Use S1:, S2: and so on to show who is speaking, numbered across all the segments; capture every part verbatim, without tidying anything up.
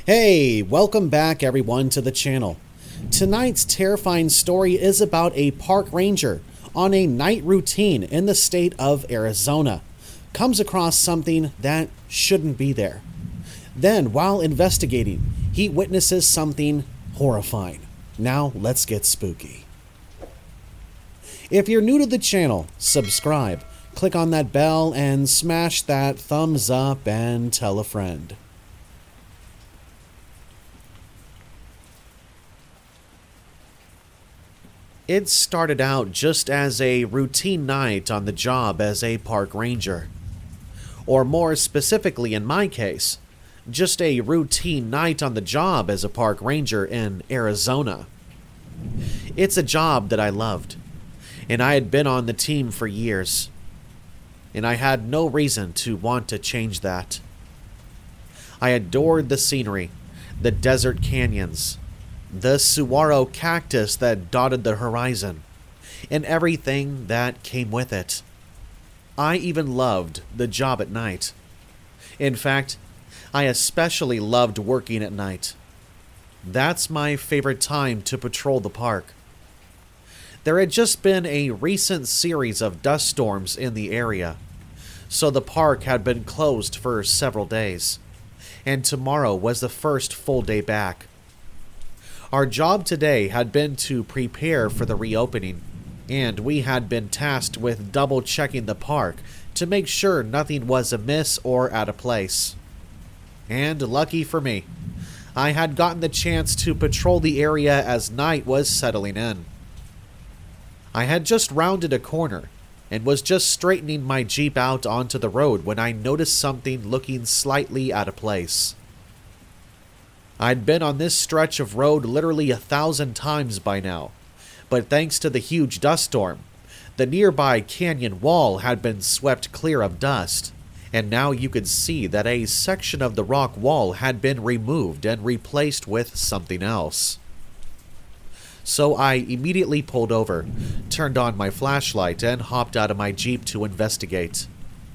S1: Hey, welcome back everyone to the channel. Tonight's terrifying story is about a park ranger on a night routine in the state of Arizona. Comes across something that shouldn't be there. Then, while investigating, he witnesses something horrifying. Now, let's get spooky. If you're new to the channel, subscribe, click on that bell, and smash that thumbs up and tell a friend. It started out just as a routine night on the job as a park ranger. Or more specifically in my case, just a routine night on the job as a park ranger in Arizona. It's a job that I loved, and I had been on the team for years, and I had no reason to want to change that. I adored the scenery, the desert canyons, the saguaro cactus that dotted the horizon, and everything that came with it. I even loved the job at night. In fact, I especially loved working at night. That's my favorite time to patrol the park. There had just been a recent series of dust storms in the area, so the park had been closed for several days, and tomorrow was the first full day back. Our job today had been to prepare for the reopening, and we had been tasked with double-checking the park to make sure nothing was amiss or out of place. And lucky for me, I had gotten the chance to patrol the area as night was settling in. I had just rounded a corner and was just straightening my Jeep out onto the road when I noticed something looking slightly out of place. I'd been on this stretch of road literally a thousand times by now, but thanks to the huge dust storm, the nearby canyon wall had been swept clear of dust, and now you could see that a section of the rock wall had been removed and replaced with something else. So I immediately pulled over, turned on my flashlight, and hopped out of my Jeep to investigate.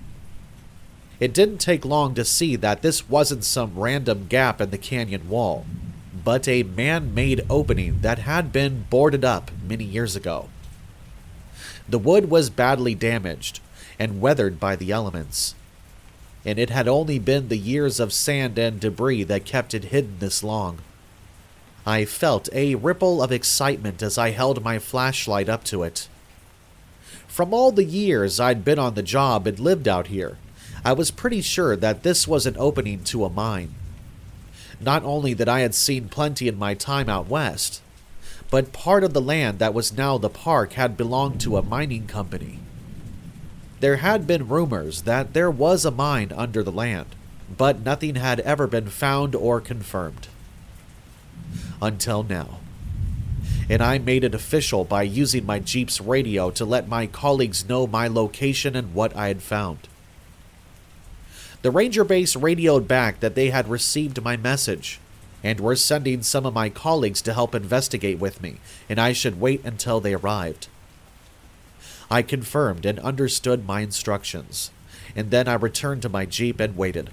S1: It didn't take long to see that this wasn't some random gap in the canyon wall, but a man-made opening that had been boarded up many years ago. The wood was badly damaged and weathered by the elements, and it had only been the years of sand and debris that kept it hidden this long. I felt a ripple of excitement as I held my flashlight up to it. From all the years I'd been on the job and lived out here, I was pretty sure that this was an opening to a mine. Not only that I had seen plenty in my time out west, but part of the land that was now the park had belonged to a mining company. There had been rumors that there was a mine under the land, but nothing had ever been found or confirmed. Until now. And I made it official by using my Jeep's radio to let my colleagues know my location and what I had found. The ranger base radioed back that they had received my message and were sending some of my colleagues to help investigate with me, and I should wait until they arrived. I confirmed and understood my instructions, and then I returned to my Jeep and waited.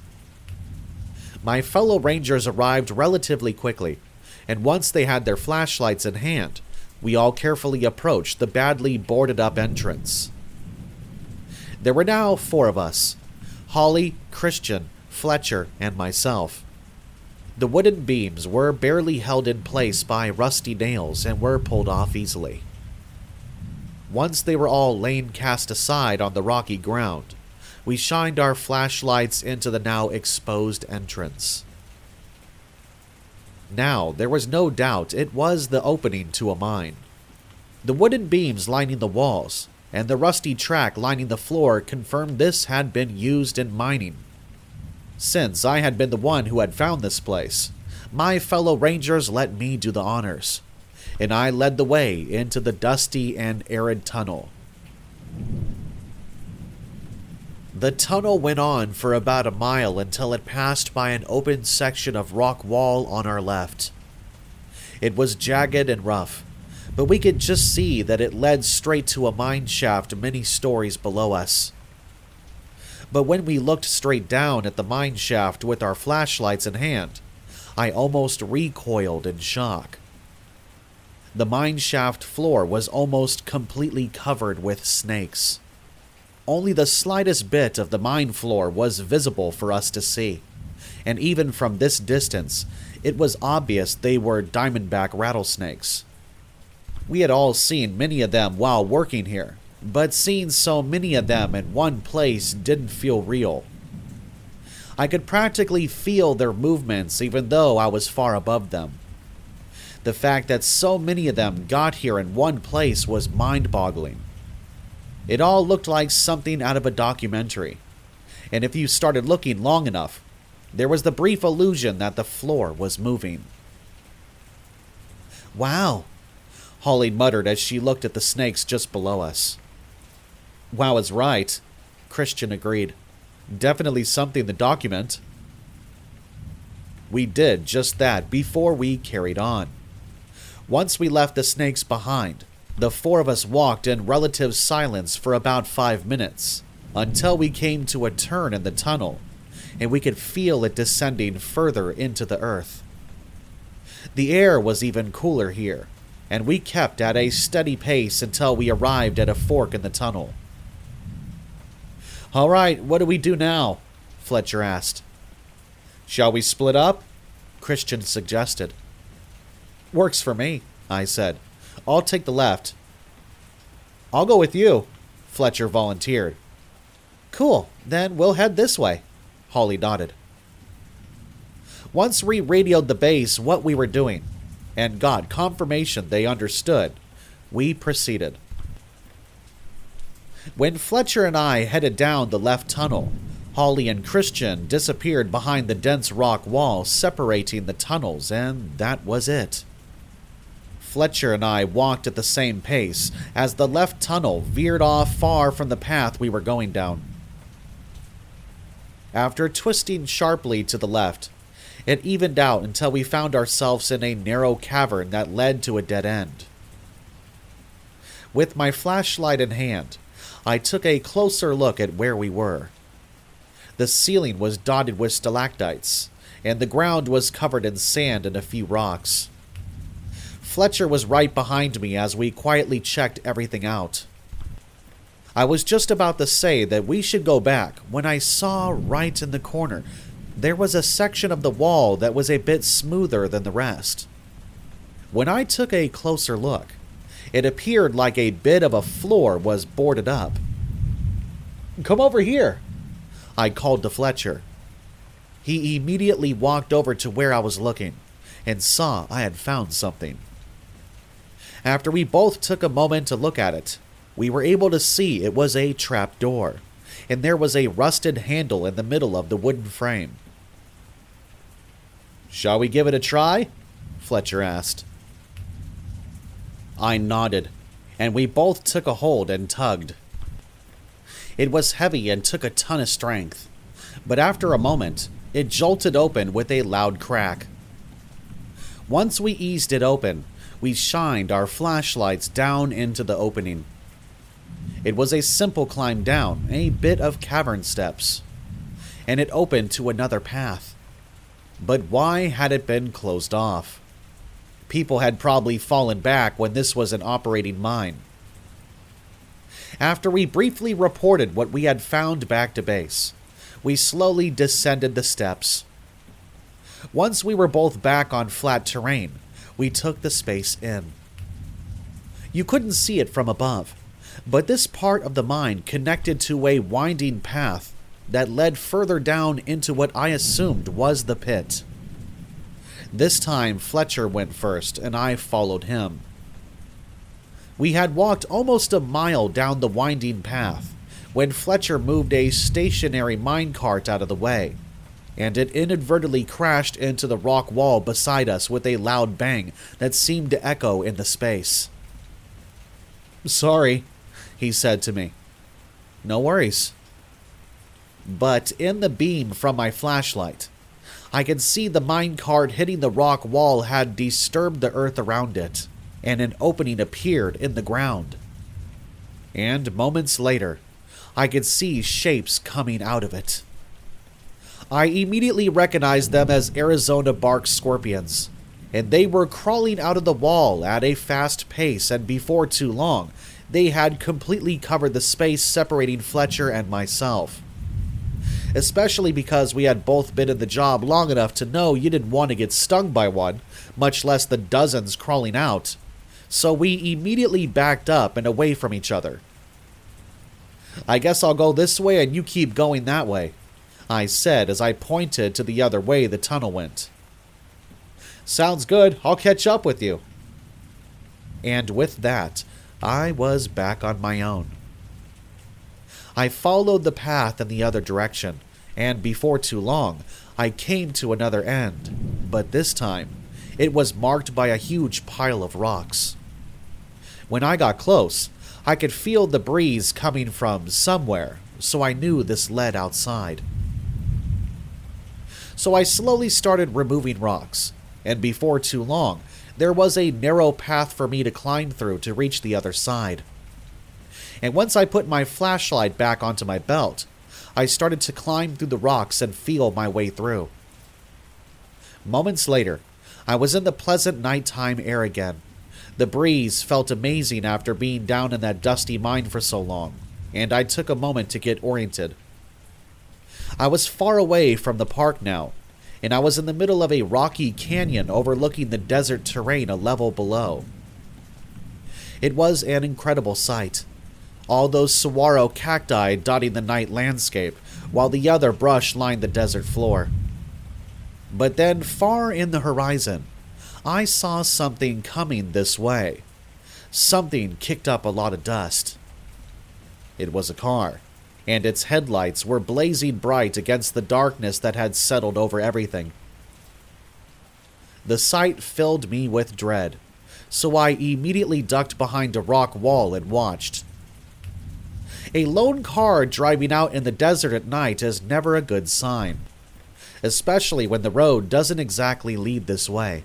S1: My fellow rangers arrived relatively quickly, and once they had their flashlights in hand, we all carefully approached the badly boarded up entrance. There were now four of us: Holly, Christian, Fletcher, and myself. The wooden beams were barely held in place by rusty nails and were pulled off easily. Once they were all lain cast aside on the rocky ground, we shined our flashlights into the now exposed entrance. Now, there was no doubt it was the opening to a mine. The wooden beams lining the walls and the rusty track lining the floor confirmed this had been used in mining. Since I had been the one who had found this place, my fellow rangers let me do the honors, and I led the way into the dusty and arid tunnel. The tunnel went on for about a mile until it passed by an open section of rock wall on our left. It was jagged and rough, but we could just see that it led straight to a mine shaft many stories below us. But when we looked straight down at the mine shaft with our flashlights in hand, I almost recoiled in shock. The mine shaft floor was almost completely covered with snakes. Only the slightest bit of the mine floor was visible for us to see, and even from this distance, it was obvious they were diamondback rattlesnakes. We had all seen many of them while working here, but seeing so many of them in one place didn't feel real. I could practically feel their movements even though I was far above them. The fact that so many of them got here in one place was mind-boggling. It all looked like something out of a documentary, and if you started looking long enough, there was the brief illusion that the floor was moving. "Wow," Holly muttered as she looked at the snakes just below us. "Wow is right," Christian agreed. "Definitely something to document." We did just that before we carried on. Once we left the snakes behind, the four of us walked in relative silence for about five minutes, until we came to a turn in the tunnel, and we could feel it descending further into the earth. The air was even cooler here, and we kept at a steady pace until we arrived at a fork in the tunnel. "All right, what do we do now?" Fletcher asked. "Shall we split up?" Christian suggested. "Works for me," I said. "I'll take the left." "I'll go with you," Fletcher volunteered. "Cool, then we'll head this way," Holly nodded. Once we radioed the base what we were doing, and got confirmation they understood, we proceeded. When Fletcher and I headed down the left tunnel, Holly and Christian disappeared behind the dense rock wall separating the tunnels, and that was it. Fletcher and I walked at the same pace as the left tunnel veered off far from the path we were going down. After twisting sharply to the left, it evened out until we found ourselves in a narrow cavern that led to a dead end. With my flashlight in hand, I took a closer look at where we were. The ceiling was dotted with stalactites, and the ground was covered in sand and a few rocks. Fletcher was right behind me as we quietly checked everything out. I was just about to say that we should go back when I saw right in the corner there was a section of the wall that was a bit smoother than the rest. When I took a closer look, it appeared like a bit of a floor was boarded up. "Come over here," I called to Fletcher. He immediately walked over to where I was looking and saw I had found something. After we both took a moment to look at it, we were able to see it was a trap door, and there was a rusted handle in the middle of the wooden frame. "Shall we give it a try?" Fletcher asked. I nodded, and we both took a hold and tugged. It was heavy and took a ton of strength, but after a moment, it jolted open with a loud crack. Once we eased it open, we shined our flashlights down into the opening. It was a simple climb down a bit of cavern steps, and it opened to another path. But why had it been closed off? People had probably fallen back when this was an operating mine. After we briefly reported what we had found back to base, we slowly descended the steps. Once we were both back on flat terrain, we took the space in. You couldn't see it from above, but this part of the mine connected to a winding path that led further down into what I assumed was the pit. This time Fletcher went first, and I followed him. We had walked almost a mile down the winding path when Fletcher moved a stationary minecart out of the way, and it inadvertently crashed into the rock wall beside us with a loud bang that seemed to echo in the space. "Sorry," he said to me. "No worries." But in the beam from my flashlight, I could see the minecart hitting the rock wall had disturbed the earth around it, and an opening appeared in the ground. And moments later, I could see shapes coming out of it. I immediately recognized them as Arizona bark scorpions, and they were crawling out of the wall at a fast pace, and before too long, they had completely covered the space separating Fletcher and myself. Especially because we had both been in the job long enough to know you didn't want to get stung by one, much less the dozens crawling out. So we immediately backed up and away from each other. "I guess I'll go this way and you keep going that way," I said as I pointed to the other way the tunnel went. "Sounds good. I'll catch up with you." And with that, I was back on my own. I followed the path in the other direction, and before too long, I came to another end, but this time, it was marked by a huge pile of rocks. When I got close, I could feel the breeze coming from somewhere, so I knew this led outside. So I slowly started removing rocks, and before too long, there was a narrow path for me to climb through to reach the other side. And once I put my flashlight back onto my belt, I started to climb through the rocks and feel my way through. Moments later, I was in the pleasant nighttime air again. The breeze felt amazing after being down in that dusty mine for so long, and I took a moment to get oriented. I was far away from the park now, and I was in the middle of a rocky canyon overlooking the desert terrain a level below. It was an incredible sight. All those saguaro cacti dotting the night landscape, while the other brush lined the desert floor. But then, far in the horizon, I saw something coming this way. Something kicked up a lot of dust. It was a car, and its headlights were blazing bright against the darkness that had settled over everything. The sight filled me with dread, so I immediately ducked behind a rock wall and watched. A lone car driving out in the desert at night is never a good sign, especially when the road doesn't exactly lead this way.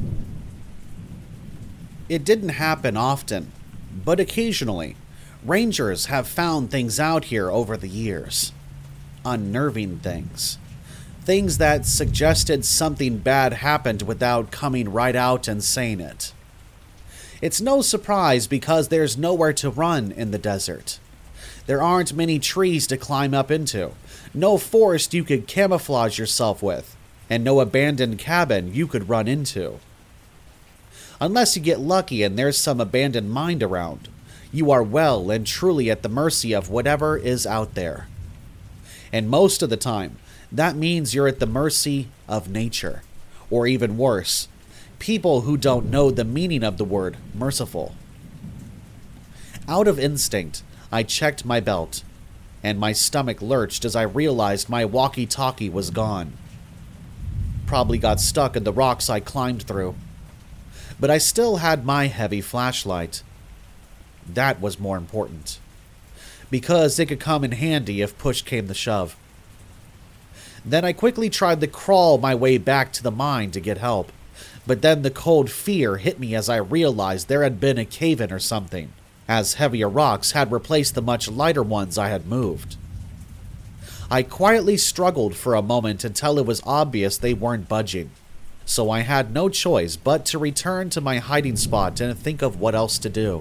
S1: It didn't happen often, but occasionally, rangers have found things out here over the years. Unnerving things. Things that suggested something bad happened without coming right out and saying it. It's no surprise because there's nowhere to run in the desert. There aren't many trees to climb up into, no forest you could camouflage yourself with, and no abandoned cabin you could run into. Unless you get lucky and there's some abandoned mine around, you are well and truly at the mercy of whatever is out there. And most of the time, that means you're at the mercy of nature, or even worse, people who don't know the meaning of the word merciful. Out of instinct, I checked my belt, and my stomach lurched as I realized my walkie-talkie was gone. Probably got stuck in the rocks I climbed through. But I still had my heavy flashlight. That was more important, because it could come in handy if push came to shove. Then I quickly tried to crawl my way back to the mine to get help, but then the cold fear hit me as I realized there had been a cave-in or something, as heavier rocks had replaced the much lighter ones I had moved. I quietly struggled for a moment until it was obvious they weren't budging, so I had no choice but to return to my hiding spot and think of what else to do.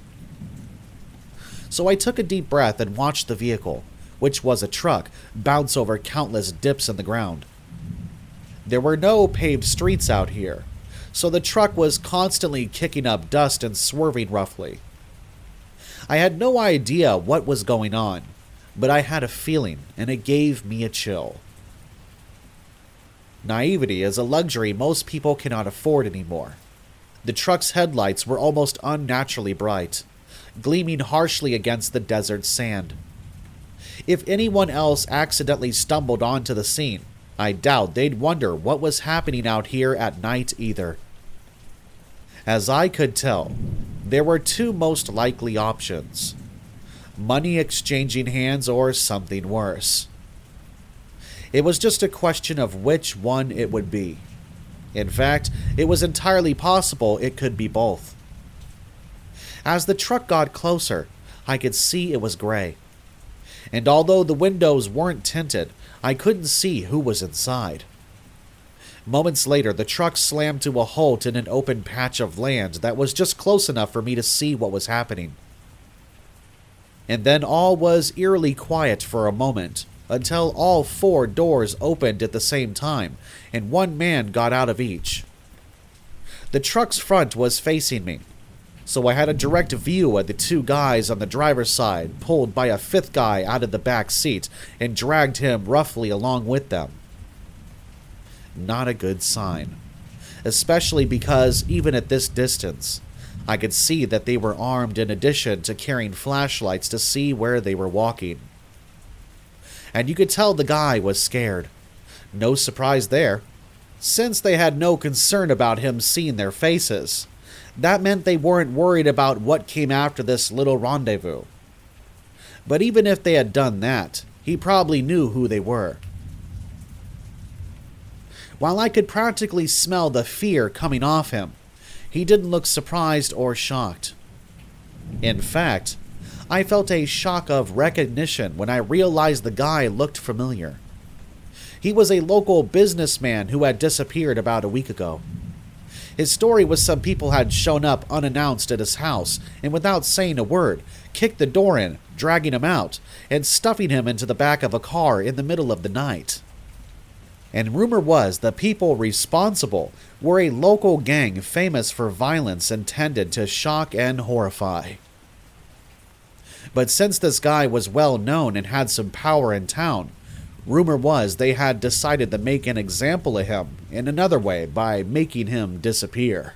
S1: So I took a deep breath and watched the vehicle, which was a truck, bounce over countless dips in the ground. There were no paved streets out here, so the truck was constantly kicking up dust and swerving roughly. I had no idea what was going on, but I had a feeling, and it gave me a chill. Naivety is a luxury most people cannot afford anymore. The truck's headlights were almost unnaturally bright, gleaming harshly against the desert sand. If anyone else accidentally stumbled onto the scene, I doubt they'd wonder what was happening out here at night either. As I could tell, there were two most likely options: money exchanging hands or something worse. It was just a question of which one it would be. In fact, it was entirely possible it could be both. As the truck got closer, I could see it was gray. And although the windows weren't tinted, I couldn't see who was inside. Moments later, the truck slammed to a halt in an open patch of land that was just close enough for me to see what was happening. And then all was eerily quiet for a moment, until all four doors opened at the same time, and one man got out of each. The truck's front was facing me, so I had a direct view of the two guys on the driver's side pulled by a fifth guy out of the back seat and dragged him roughly along with them. Not a good sign, especially because even at this distance, I could see that they were armed in addition to carrying flashlights to see where they were walking. And you could tell the guy was scared. No surprise there, since they had no concern about him seeing their faces. That meant they weren't worried about what came after this little rendezvous. But even if they had done that, he probably knew who they were. While I could practically smell the fear coming off him, he didn't look surprised or shocked. In fact, I felt a shock of recognition when I realized the guy looked familiar. He was a local businessman who had disappeared about a week ago. His story was some people had shown up unannounced at his house and without saying a word, kicked the door in, dragging him out, and stuffing him into the back of a car in the middle of the night. And rumor was the people responsible were a local gang famous for violence intended to shock and horrify. But since this guy was well known and had some power in town, rumor was they had decided to make an example of him in another way by making him disappear.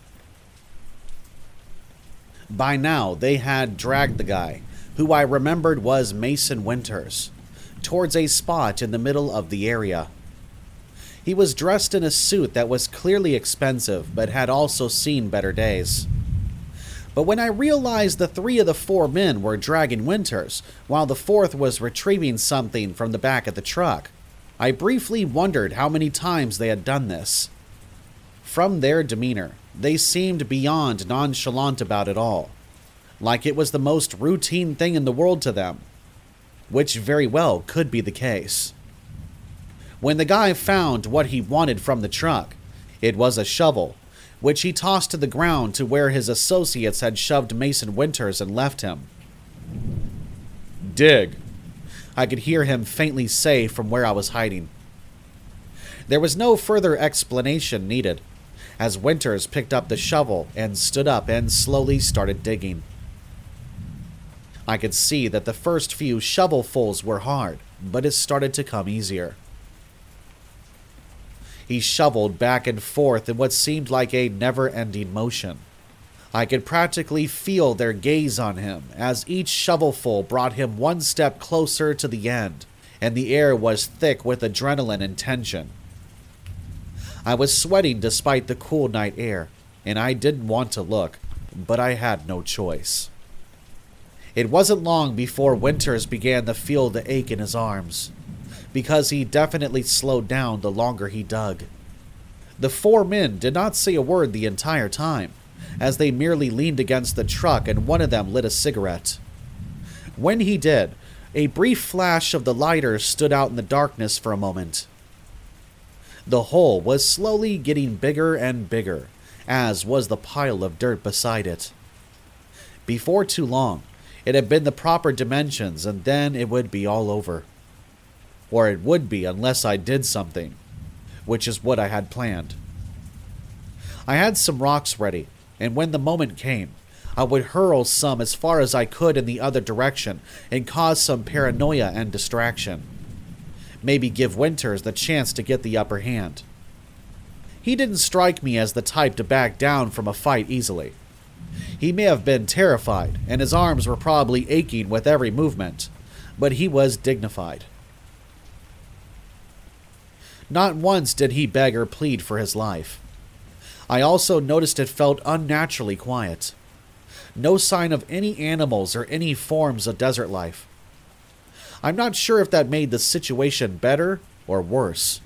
S1: By now, they had dragged the guy, who I remembered was Mason Winters, towards a spot in the middle of the area. He was dressed in a suit that was clearly expensive, but had also seen better days. But when I realized the three of the four men were dragging Winters, while the fourth was retrieving something from the back of the truck, I briefly wondered how many times they had done this. From their demeanor, they seemed beyond nonchalant about it all, like it was the most routine thing in the world to them, which very well could be the case. When the guy found what he wanted from the truck, it was a shovel, which he tossed to the ground to where his associates had shoved Mason Winters and left him. "Dig," I could hear him faintly say from where I was hiding. There was no further explanation needed, as Winters picked up the shovel and stood up and slowly started digging. I could see that the first few shovelfuls were hard, but it started to come easier. He shoveled back and forth in what seemed like a never-ending motion. I could practically feel their gaze on him as each shovelful brought him one step closer to the end, and the air was thick with adrenaline and tension. I was sweating despite the cool night air, and I didn't want to look, but I had no choice. It wasn't long before Winters began to feel the ache in his arms, because he definitely slowed down the longer he dug. The four men did not say a word the entire time, as they merely leaned against the truck and one of them lit a cigarette. When he did, a brief flash of the lighter stood out in the darkness for a moment. The hole was slowly getting bigger and bigger, as was the pile of dirt beside it. Before too long, it had been the proper dimensions, and then it would be all over. Or it would be unless I did something, which is what I had planned. I had some rocks ready, and when the moment came, I would hurl some as far as I could in the other direction and cause some paranoia and distraction. Maybe give Winters the chance to get the upper hand. He didn't strike me as the type to back down from a fight easily. He may have been terrified, and his arms were probably aching with every movement, but he was dignified. Not once did he beg or plead for his life. I also noticed it felt unnaturally quiet. No sign of any animals or any forms of desert life. I'm not sure if that made the situation better or worse.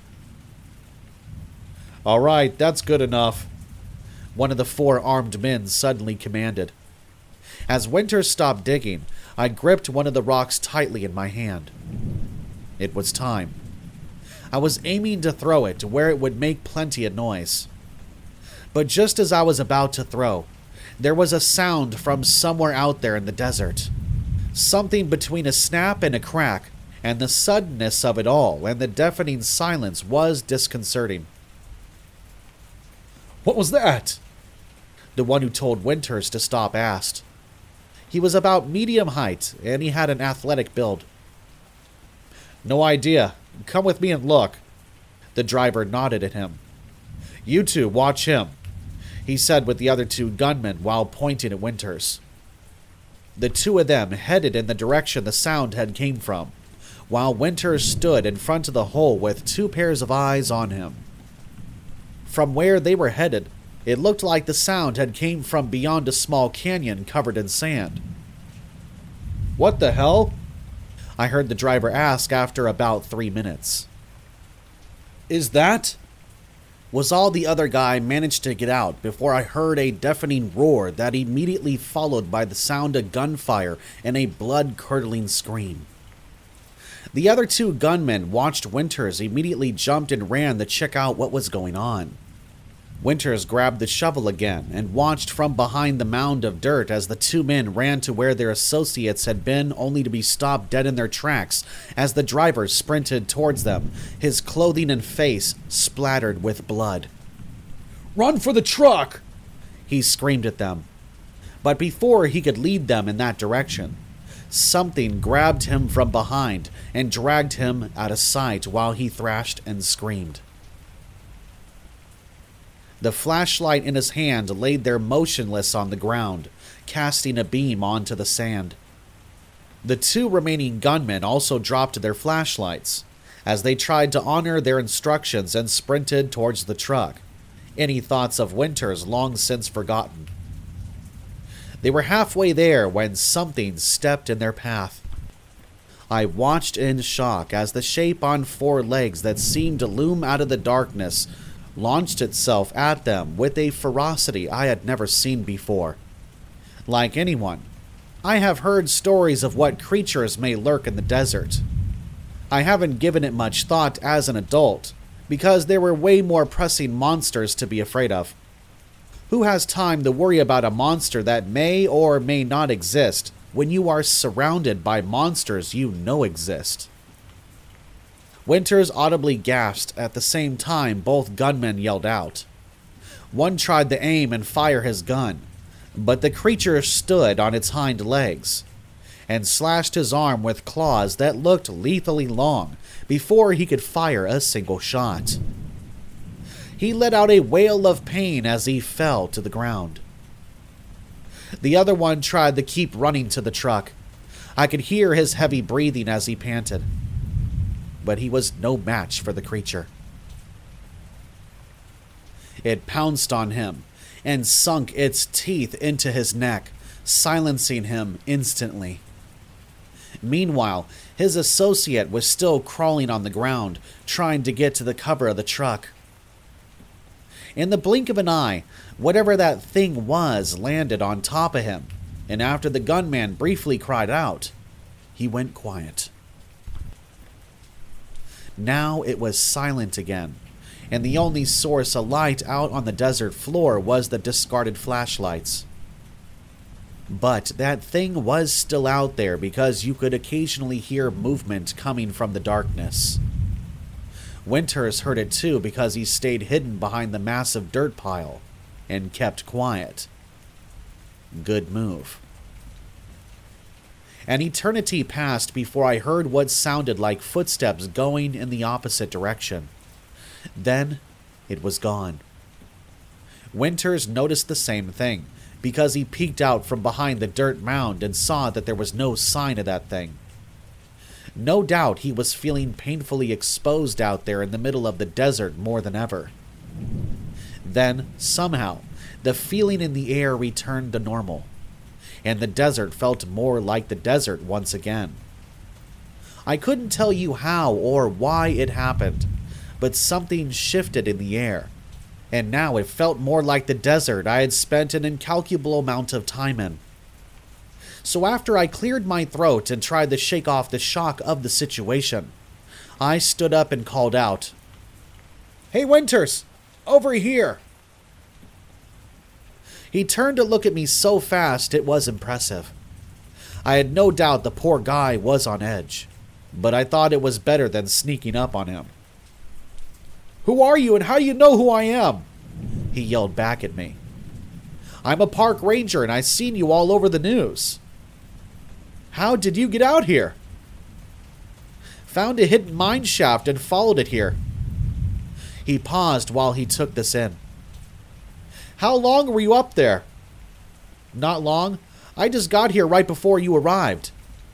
S1: "All right, that's good enough," one of the four armed men suddenly commanded. As Winters stopped digging, I gripped one of the rocks tightly in my hand. It was time. I was aiming to throw it where it would make plenty of noise. But just as I was about to throw, there was a sound from somewhere out there in the desert. Something between a snap and a crack, and the suddenness of it all and the deafening silence was disconcerting. "What was that?" the one who told Winters to stop asked. He was about medium height, and he had an athletic build. "No idea. Come with me and look." The driver nodded at him. "You two, watch him," he said with the other two gunmen while pointing at Winters. The two of them headed in the direction the sound had came from, while Winters stood in front of the hole with two pairs of eyes on him. From where they were headed, it looked like the sound had came from beyond a small canyon covered in sand. "What the hell?" I heard the driver ask after about three minutes. "Is that?" was all the other guy managed to get out before I heard a deafening roar that immediately followed by the sound of gunfire and a blood-curdling scream. The other two gunmen watched Winters immediately jumped and ran to check out what was going on. Winters grabbed the shovel again and watched from behind the mound of dirt as the two men ran to where their associates had been, only to be stopped dead in their tracks as the driver sprinted towards them, his clothing and face splattered with blood. "Run for the truck!" he screamed at them. But before he could lead them in that direction, something grabbed him from behind and dragged him out of sight while he thrashed and screamed. The flashlight in his hand laid there motionless on the ground, casting a beam onto the sand. The two remaining gunmen also dropped their flashlights, as they tried to honor their instructions and sprinted towards the truck, any thoughts of Winters long since forgotten. They were halfway there when something stepped in their path. I watched in shock as the shape on four legs that seemed to loom out of the darkness launched itself at them with a ferocity I had never seen before. Like anyone, I have heard stories of what creatures may lurk in the desert. I haven't given it much thought as an adult, because there were way more pressing monsters to be afraid of. Who has time to worry about a monster that may or may not exist when you are surrounded by monsters you know exist? Winters audibly gasped at the same time both gunmen yelled out. One tried to aim and fire his gun, but the creature stood on its hind legs and slashed his arm with claws that looked lethally long before he could fire a single shot. He let out a wail of pain as he fell to the ground. The other one tried to keep running to the truck. I could hear his heavy breathing as he panted. But he was no match for the creature. It pounced on him and sunk its teeth into his neck, silencing him instantly. Meanwhile, his associate was still crawling on the ground, trying to get to the cover of the truck. In the blink of an eye, whatever that thing was landed on top of him, and after the gunman briefly cried out, he went quiet. Now it was silent again, and the only source of light out on the desert floor was the discarded flashlights. But that thing was still out there because you could occasionally hear movement coming from the darkness. Winters heard it too because he stayed hidden behind the massive dirt pile and kept quiet. Good move. An eternity passed before I heard what sounded like footsteps going in the opposite direction. Then it was gone. Winters noticed the same thing, because he peeked out from behind the dirt mound and saw that there was no sign of that thing. No doubt he was feeling painfully exposed out there in the middle of the desert more than ever. Then, somehow, the feeling in the air returned to normal, and the desert felt more like the desert once again. I couldn't tell you how or why it happened, but something shifted in the air, and now it felt more like the desert I had spent an incalculable amount of time in. So after I cleared my throat and tried to shake off the shock of the situation, I stood up and called out, "Hey, Winters! Over here!" He turned to look at me so fast it was impressive. I had no doubt the poor guy was on edge, but I thought it was better than sneaking up on him. "Who are you and how do you know who I am?" he yelled back at me. "I'm a park ranger and I've seen you all over the news." "How did you get out here?" "Found a hidden mine shaft and followed it here." He paused while he took this in. "How long were you up there?" "Not long. I just got here right before you arrived."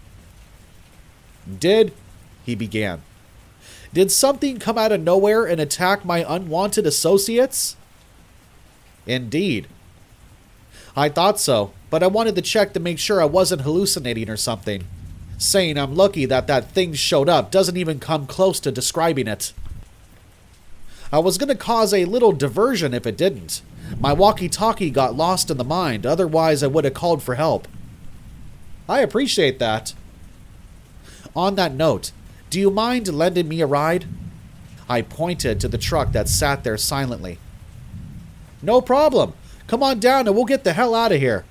S1: Did, he began. Did something come out of nowhere and attack my unwanted associates?" "Indeed." "I thought so, but I wanted to check to make sure I wasn't hallucinating or something. Saying I'm lucky that that thing showed up doesn't even come close to describing it. I was going to cause a little diversion if it didn't. My walkie-talkie got lost in the mine, otherwise I would have called for help." "I appreciate that." "On that note, do you mind lending me a ride?" I pointed to the truck that sat there silently. "No problem. Come on down and we'll get the hell out of here."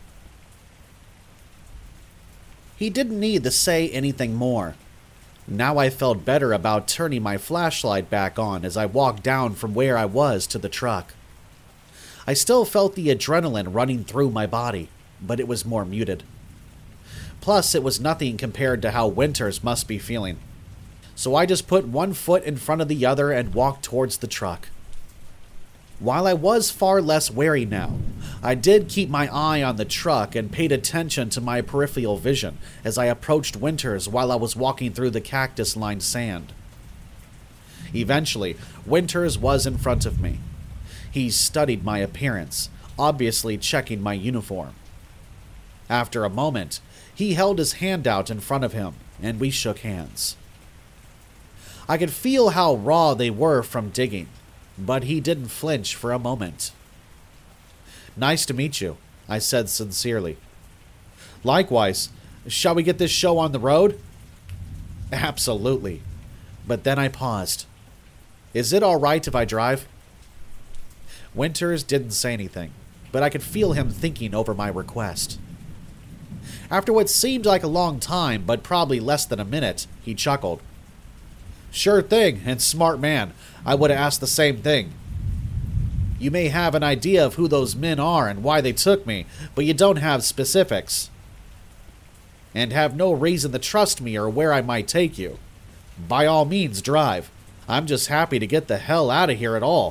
S1: He didn't need to say anything more. Now I felt better about turning my flashlight back on as I walked down from where I was to the truck. I still felt the adrenaline running through my body, but it was more muted. Plus, it was nothing compared to how Winters must be feeling. So I just put one foot in front of the other and walked towards the truck. While I was far less wary now, I did keep my eye on the truck and paid attention to my peripheral vision as I approached Winters while I was walking through the cactus-lined sand. Eventually, Winters was in front of me. He studied my appearance, obviously checking my uniform. After a moment, he held his hand out in front of him, and we shook hands. I could feel how raw they were from digging, but he didn't flinch for a moment. "Nice to meet you," I said sincerely. "Likewise. Shall we get this show on the road?" "Absolutely." But then I paused. "Is it all right if I drive?" Winters didn't say anything, but I could feel him thinking over my request. After what seemed like a long time, but probably less than a minute, he chuckled. "Sure thing, and smart man. I would have asked the same thing. You may have an idea of who those men are and why they took me, but you don't have specifics. And have no reason to trust me or where I might take you. By all means, drive. I'm just happy to get the hell out of here at all."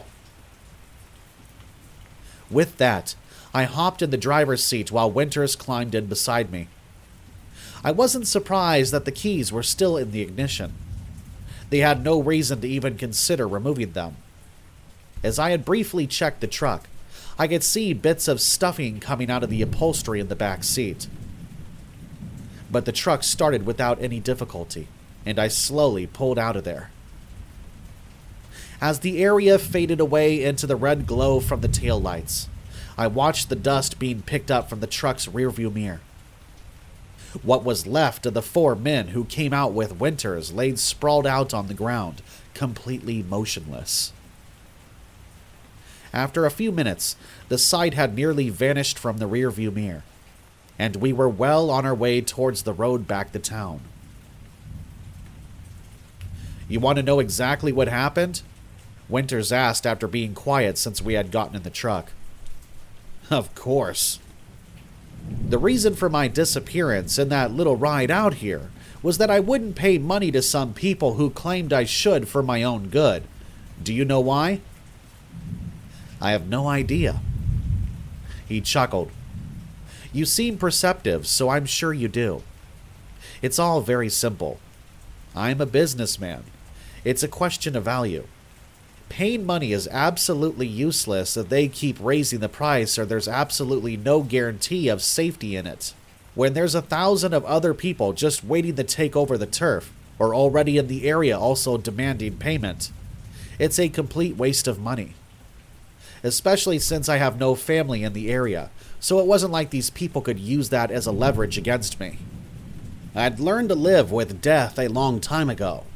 S1: With that, I hopped in the driver's seat while Winters climbed in beside me. I wasn't surprised that the keys were still in the ignition. They had no reason to even consider removing them. As I had briefly checked the truck, I could see bits of stuffing coming out of the upholstery in the back seat. But the truck started without any difficulty, and I slowly pulled out of there. As the area faded away into the red glow from the taillights, I watched the dust being picked up from the truck's rearview mirror. What was left of the four men who came out with Winters laid sprawled out on the ground, completely motionless. After a few minutes, the sight had nearly vanished from the rearview mirror, and we were well on our way towards the road back to town. "You want to know exactly what happened?" Winters asked after being quiet since we had gotten in the truck. "Of course." "The reason for my disappearance in that little ride out here was that I wouldn't pay money to some people who claimed I should for my own good. Do you know why?" "I have no idea." He chuckled. "You seem perceptive, so I'm sure you do. It's all very simple. I'm a businessman. It's a question of value. Paying money is absolutely useless if they keep raising the price or there's absolutely no guarantee of safety in it. When there's a thousand of other people just waiting to take over the turf, or already in the area also demanding payment, it's a complete waste of money. Especially since I have no family in the area, so it wasn't like these people could use that as a leverage against me. I'd learned to live with death a long time ago.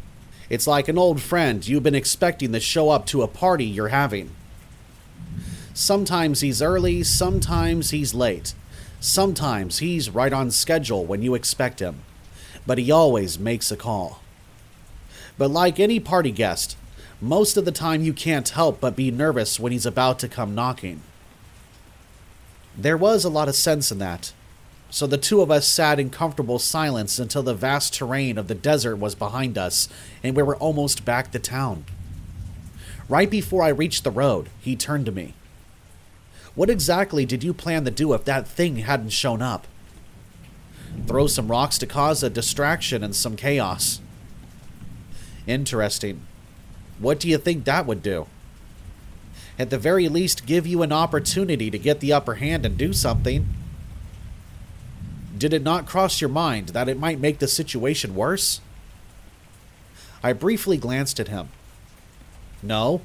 S1: It's like an old friend you've been expecting to show up to a party you're having. Sometimes he's early, sometimes he's late. Sometimes he's right on schedule when you expect him, but he always makes a call. But like any party guest, most of the time you can't help but be nervous when he's about to come knocking. There was a lot of sense in that, so the two of us sat in comfortable silence until the vast terrain of the desert was behind us and we were almost back to town. Right before I reached the road, he turned to me. "What exactly did you plan to do if that thing hadn't shown up?" "Throw some rocks to cause a distraction and some chaos." "Interesting. What do you think that would do?" "At the very least, give you an opportunity to get the upper hand and do something." "Did it not cross your mind that it might make the situation worse?" I briefly glanced at him. "No."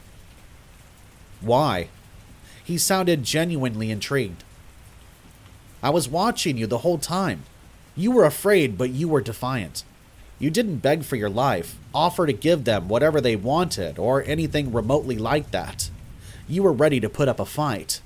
S1: "Why?" He sounded genuinely intrigued. "I was watching you the whole time. You were afraid, but you were defiant. You didn't beg for your life, offer to give them whatever they wanted, or anything remotely like that. You were ready to put up a fight."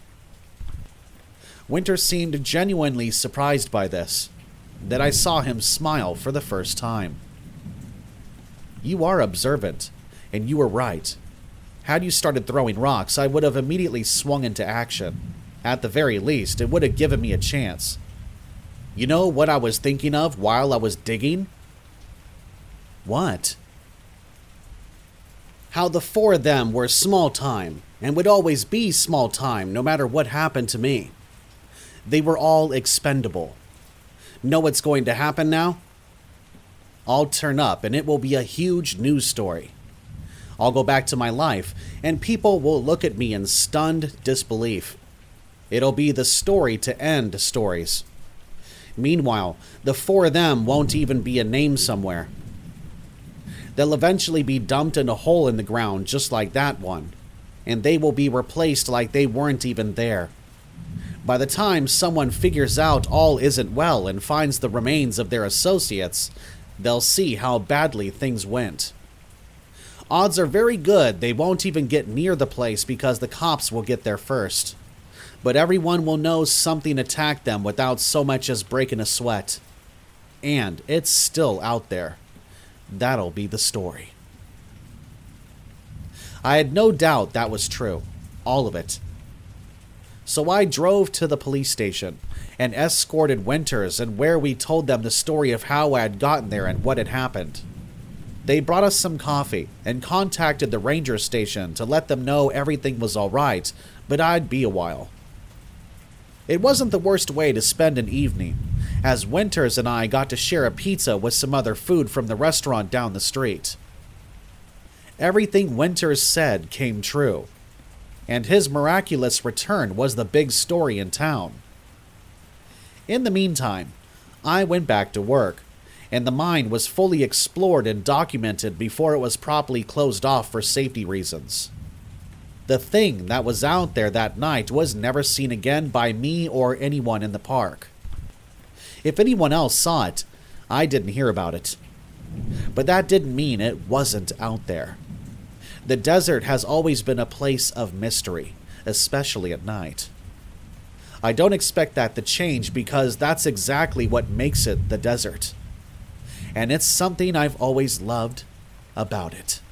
S1: Winter seemed genuinely surprised by this. Then I saw him smile for the first time. "You are observant, and you were right. Had you started throwing rocks, I would have immediately swung into action. At the very least, it would have given me a chance. You know what I was thinking of while I was digging?" "What?" "How the four of them were small time, and would always be small time no matter what happened to me. They were all expendable. Know what's going to happen now? I'll turn up, and it will be a huge news story. I'll go back to my life, and people will look at me in stunned disbelief. It'll be the story to end stories. Meanwhile, the four of them won't even be a name somewhere. They'll eventually be dumped in a hole in the ground just like that one, and they will be replaced like they weren't even there. By the time someone figures out all isn't well and finds the remains of their associates, they'll see how badly things went. Odds are very good they won't even get near the place because the cops will get there first. But everyone will know something attacked them without so much as breaking a sweat. And it's still out there. That'll be the story." I had no doubt that was true. All of it. So I drove to the police station and escorted Winters, and where we told them the story of how I had gotten there and what had happened. They brought us some coffee and contacted the ranger station to let them know everything was alright, but I'd be a while. It wasn't the worst way to spend an evening, as Winters and I got to share a pizza with some other food from the restaurant down the street. Everything Winters said came true, and his miraculous return was the big story in town. In the meantime, I went back to work, and the mine was fully explored and documented before it was properly closed off for safety reasons. The thing that was out there that night was never seen again by me or anyone in the park. If anyone else saw it, I didn't hear about it. But that didn't mean it wasn't out there. The desert has always been a place of mystery, especially at night. I don't expect that to change because that's exactly what makes it the desert. And it's something I've always loved about it.